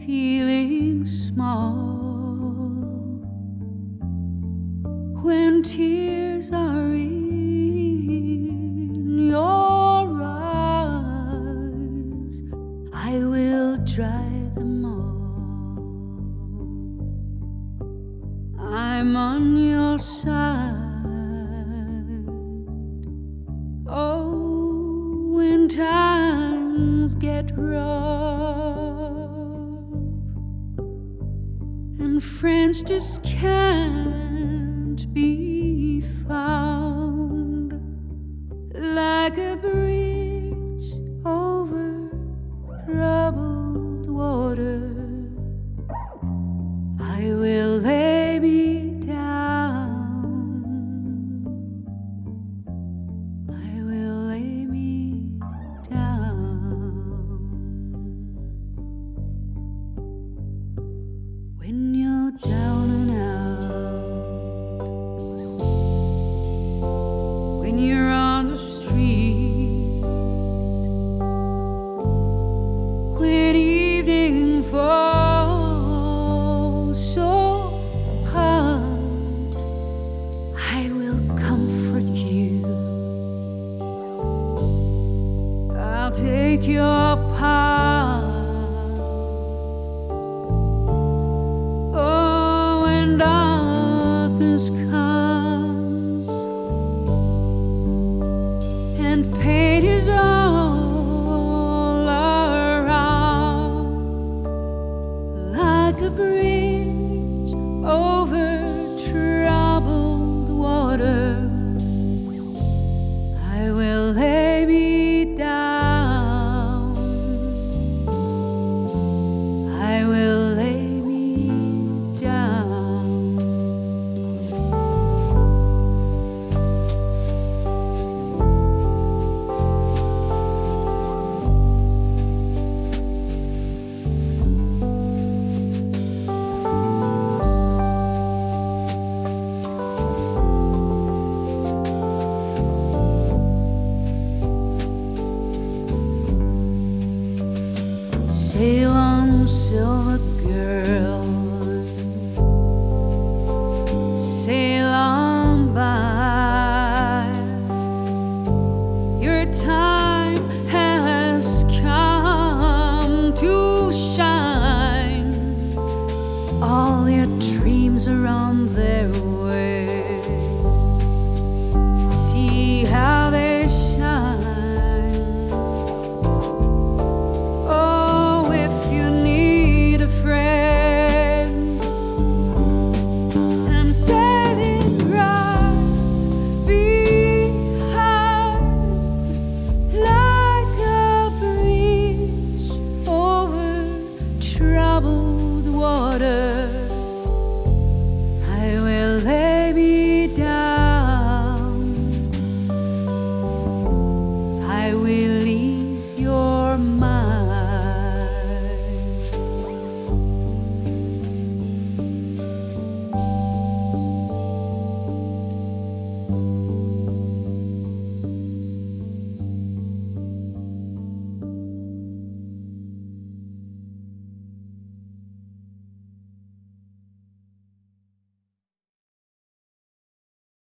feeling small when tears are in your eyes. I will dry them all. I'm on your side. Oh, when times get rough and friends just can't be found, like a bridge over troubled water, I will lay me down. I will lay me down. When you're down and out, when you're on the street, when evening falls so hard, I will comfort you. I'll take your part. Oh, when darkness comes and pain is all around, like a bridge over troubled water, I will lay me down. I will lay me down. Sail on, silver girl,